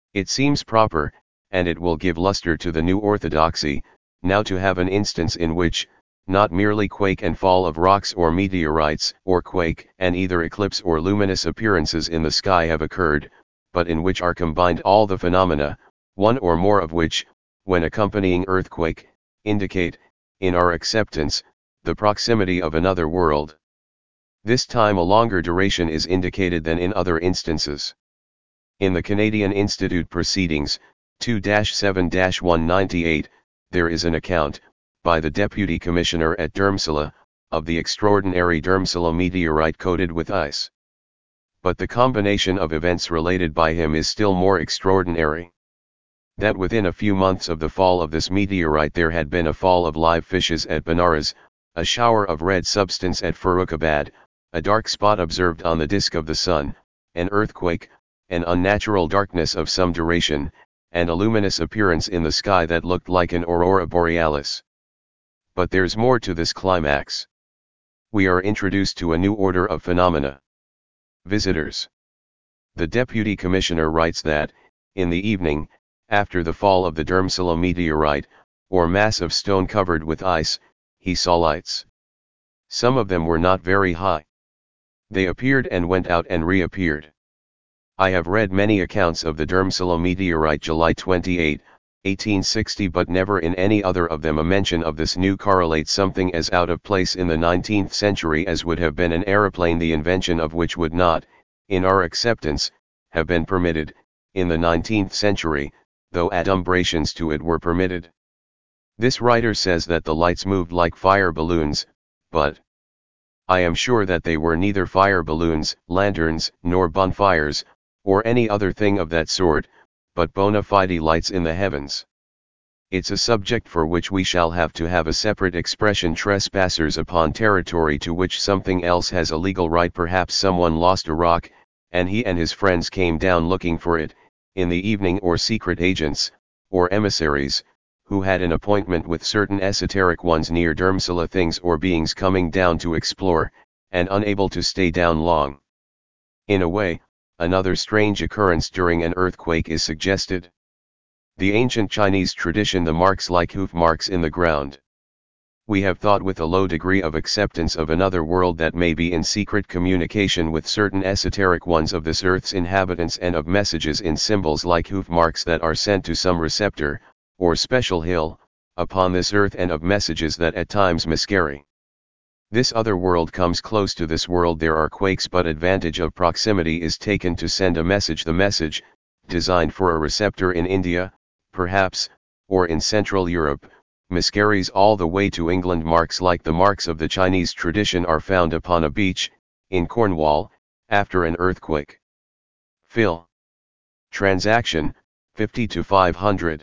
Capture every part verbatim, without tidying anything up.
It seems proper, and it will give luster to the new orthodoxy, now to have an instance in which, not merely quake and fall of rocks or meteorites, or quake and either eclipse or luminous appearances in the sky have occurred, but in which are combined all the phenomena, one or more of which, when accompanying earthquake, indicate, in our acceptance, the proximity of another world. This time a longer duration is indicated than in other instances. In the Canadian Institute Proceedings, two seven one ninety-eight, there is an account, by the Deputy Commissioner at Dhurmsala, of the extraordinary Dhurmsala meteorite coated with ice. But the combination of events related by him is still more extraordinary. That within a few months of the fall of this meteorite there had been a fall of live fishes at Banaras, a shower of red substance at Farrukhabad, a dark spot observed on the disk of the sun, an earthquake, an unnatural darkness of some duration, and a luminous appearance in the sky that looked like an aurora borealis. But there's more to this climax. We are introduced to a new order of phenomena. Visitors. The Deputy Commissioner writes that, in the evening, after the fall of the Dhurmsala meteorite, or mass of stone covered with ice, he saw lights. Some of them were not very high. They appeared and went out and reappeared. I have read many accounts of the Dhurmsala meteorite July twenty-eighth, eighteen sixty, but never in any other of them a mention of this new correlate, something as out of place in the nineteenth century as would have been an aeroplane, the invention of which would not, in our acceptance, have been permitted, in the nineteenth century, though adumbrations to it were permitted. This writer says that the lights moved like fire balloons, but I am sure that they were neither fire balloons, lanterns, nor bonfires, or any other thing of that sort, but bona fide lights in the heavens. It's a subject for which we shall have to have a separate expression: trespassers upon territory to which something else has a legal right. Perhaps someone lost a rock, and he and his friends came down looking for it, in the evening, or secret agents, or emissaries, who had an appointment with certain esoteric ones near Dhurmsala, things or beings coming down to explore, and unable to stay down long. In a way, another strange occurrence during an earthquake is suggested. The ancient Chinese tradition, the marks like hoof marks in the ground. We have thought with a low degree of acceptance of another world that may be in secret communication with certain esoteric ones of this earth's inhabitants, and of messages in symbols like hoof marks that are sent to some receptor, or special hill, upon this earth, and of messages that at times miscarry. This other world comes close to this world. There are quakes, but advantage of proximity is taken to send a message. The message, designed for a receptor in India, perhaps, or in Central Europe, miscarries all the way to England. Marks like the marks of the Chinese tradition are found upon a beach, in Cornwall, after an earthquake. Phil. Transaction, fifty to five hundred.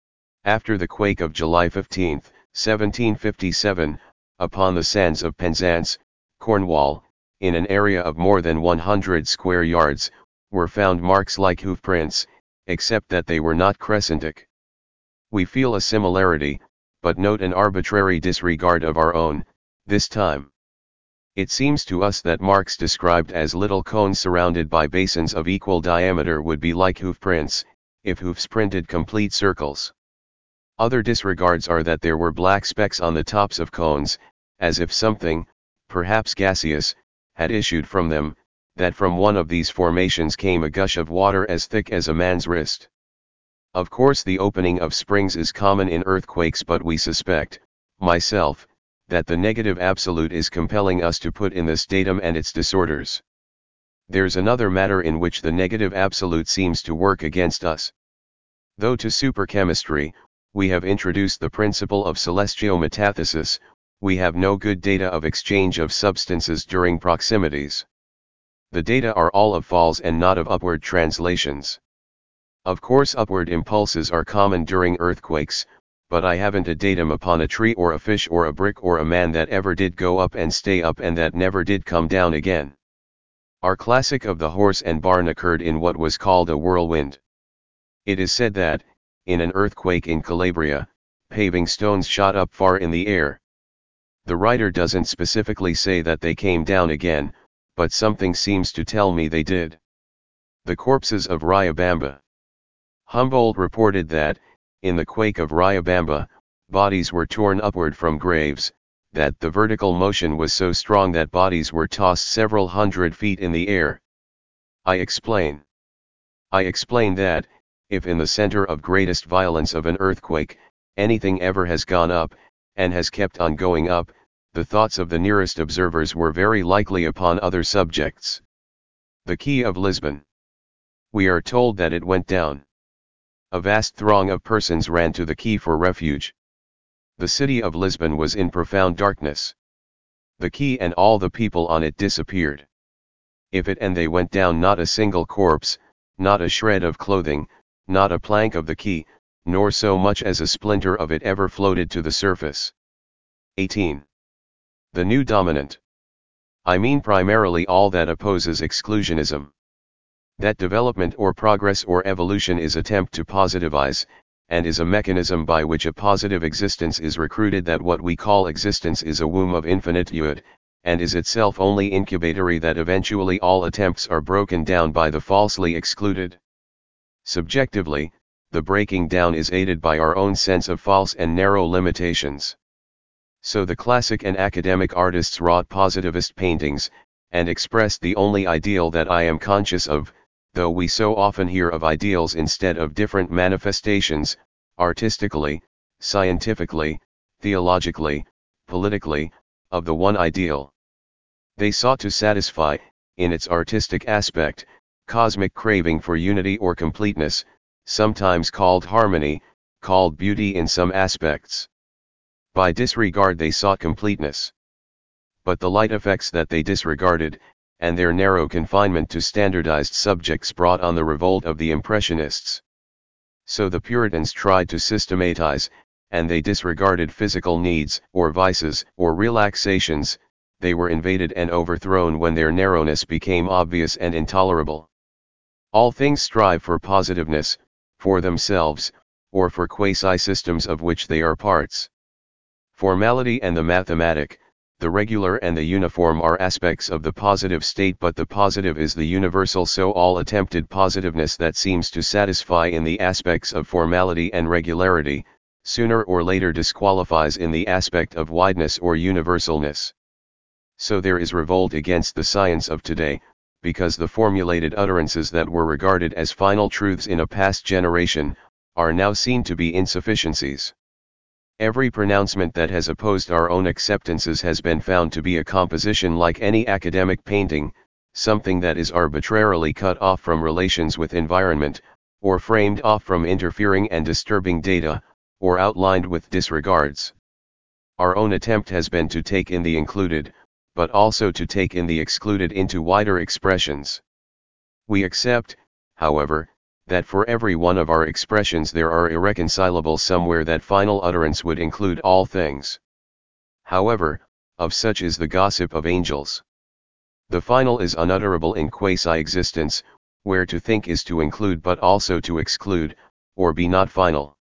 After the quake of July fifteenth, seventeen fifty-seven, upon the sands of Penzance, Cornwall, in an area of more than one hundred square yards, were found marks like hoof prints, except that they were not crescentic. We feel a similarity, but note an arbitrary disregard of our own, this time. It seems to us that marks described as little cones surrounded by basins of equal diameter would be like hoof prints, if hoofs printed complete circles. Other disregards are that there were black specks on the tops of cones, as if something, perhaps gaseous, had issued from them, that from one of these formations came a gush of water as thick as a man's wrist. Of course the opening of springs is common in earthquakes, but we suspect, myself, that the negative absolute is compelling us to put in this datum and its disorders. There's another matter in which the negative absolute seems to work against us. Though to superchemistry, we have introduced the principle of celestiometathesis, we have no good data of exchange of substances during proximities. The data are all of falls and not of upward translations. Of course upward impulses are common during earthquakes, but I haven't a datum upon a tree or a fish or a brick or a man that ever did go up and stay up and that never did come down again. Our classic of the horse and barn occurred in what was called a whirlwind. It is said that, in an earthquake in Calabria, paving stones shot up far in the air. The writer doesn't specifically say that they came down again, but something seems to tell me they did. The corpses of Riobamba. Humboldt reported that, in the quake of Riobamba, bodies were torn upward from graves, that the vertical motion was so strong that bodies were tossed several hundred feet in the air. I explain. I explain that, if in the center of greatest violence of an earthquake, anything ever has gone up, and has kept on going up, the thoughts of the nearest observers were very likely upon other subjects. The Quay of Lisbon. We are told that it went down. A vast throng of persons ran to the quay for refuge. The city of Lisbon was in profound darkness. The quay and all the people on it disappeared. If it and they went down, not a single corpse, not a shred of clothing, not a plank of the quay, nor so much as a splinter of it ever floated to the surface. eighteen. The new dominant. I mean primarily all that opposes exclusionism. That development or progress or evolution is attempt to positivize, and is a mechanism by which a positive existence is recruited. That what we call existence is a womb of infinitude, and is itself only incubatory. That eventually all attempts are broken down by the falsely excluded. Subjectively, the breaking down is aided by our own sense of false and narrow limitations. So the classic and academic artists wrought positivist paintings, and expressed the only ideal that I am conscious of, though we so often hear of ideals instead of different manifestations, artistically, scientifically, theologically, politically, of the one ideal. They sought to satisfy, in its artistic aspect, cosmic craving for unity or completeness, sometimes called harmony, called beauty in some aspects. By disregard they sought completeness. But the light effects that they disregarded, and their narrow confinement to standardized subjects brought on the revolt of the Impressionists. So the Puritans tried to systematize, and they disregarded physical needs, or vices, or relaxations. They were invaded and overthrown when their narrowness became obvious and intolerable. All things strive for positiveness, for themselves, or for quasi-systems of which they are parts. Formality and the mathematic, the regular and the uniform are aspects of the positive state, but the positive is the universal. So all attempted positiveness that seems to satisfy in the aspects of formality and regularity, sooner or later disqualifies in the aspect of wideness or universalness. So there is revolt against the science of today, because the formulated utterances that were regarded as final truths in a past generation, are now seen to be insufficiencies. Every pronouncement that has opposed our own acceptances has been found to be a composition like any academic painting, something that is arbitrarily cut off from relations with environment, or framed off from interfering and disturbing data, or outlined with disregards. Our own attempt has been to take in the included, but also to take in the excluded into wider expressions. We accept, however, that for every one of our expressions there are irreconcilable somewhere. That final utterance would include all things. However, of such is the gossip of angels. The final is unutterable in quasi-existence, where to think is to include but also to exclude, or be not final.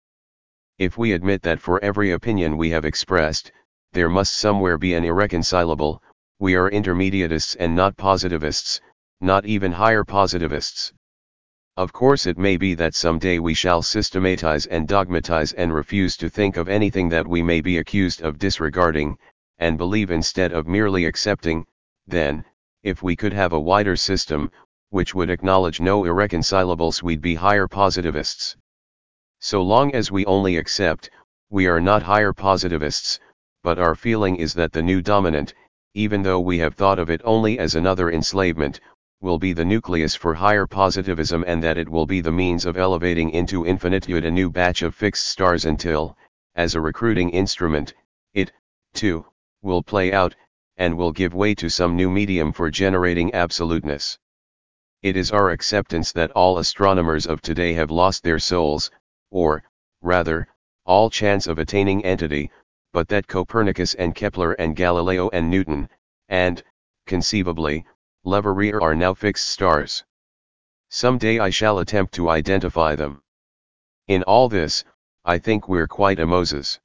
If we admit that for every opinion we have expressed, there must somewhere be an irreconcilable, we are intermediatists and not positivists, not even higher positivists. Of course it may be that some day we shall systematize and dogmatize and refuse to think of anything that we may be accused of disregarding, and believe instead of merely accepting. Then, if we could have a wider system, which would acknowledge no irreconcilables, we'd be higher positivists. So long as we only accept, we are not higher positivists, but our feeling is that the new dominant, even though we have thought of it only as another enslavement, will be the nucleus for higher positivism, and that it will be the means of elevating into infinitude a new batch of fixed stars until, as a recruiting instrument, it, too, will play out, and will give way to some new medium for generating absoluteness. It is our acceptance that all astronomers of today have lost their souls, or, rather, all chance of attaining entity, but that Copernicus and Kepler and Galileo and Newton, and, conceivably, Leverrier are now fixed stars. Some day I shall attempt to identify them. In all this, I think we're quite a Moses.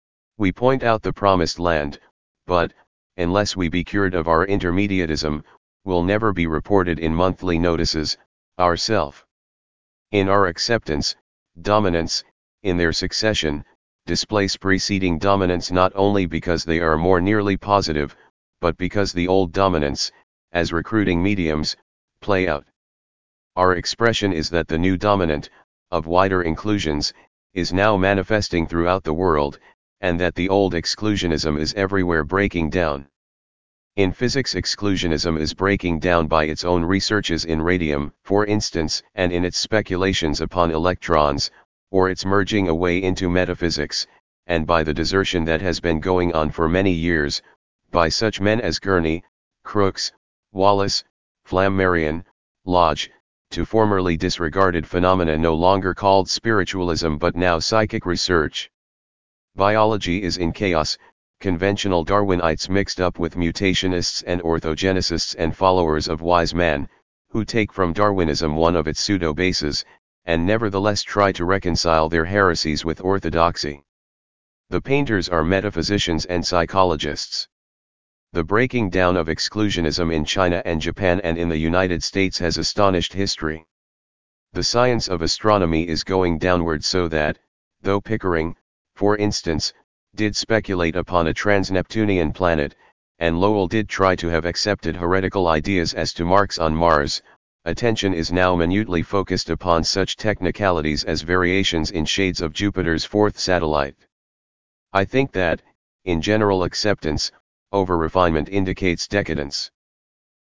We point out the promised land, but, unless we be cured of our intermediatism, will never be reported in monthly notices, ourself. In our acceptance, dominants, in their succession, displace preceding dominants not only because they are more nearly positive, but because the old dominants, as recruiting mediums, play out. Our expression is that the new dominant, of wider inclusions, is now manifesting throughout the world, and that the old exclusionism is everywhere breaking down. In physics, exclusionism is breaking down by its own researches in radium, for instance, and in its speculations upon electrons, or its merging away into metaphysics, and by the desertion that has been going on for many years, by such men as Gurney, Crookes, Wallace, Flammarion, Lodge, to formerly disregarded phenomena no longer called spiritualism but now psychic research. Biology is in chaos, conventional Darwinites mixed up with mutationists and orthogenicists and followers of wise man, who take from Darwinism one of its pseudo-bases, and nevertheless try to reconcile their heresies with orthodoxy. The painters are metaphysicians and psychologists. The breaking down of exclusionism in China and Japan and in the United States has astonished history. The science of astronomy is going downward so that, though Pickering, for instance, did speculate upon a trans-Neptunian planet, and Lowell did try to have accepted heretical ideas as to marks on Mars, attention is now minutely focused upon such technicalities as variations in shades of Jupiter's fourth satellite. I think that, in general acceptance, over-refinement indicates decadence.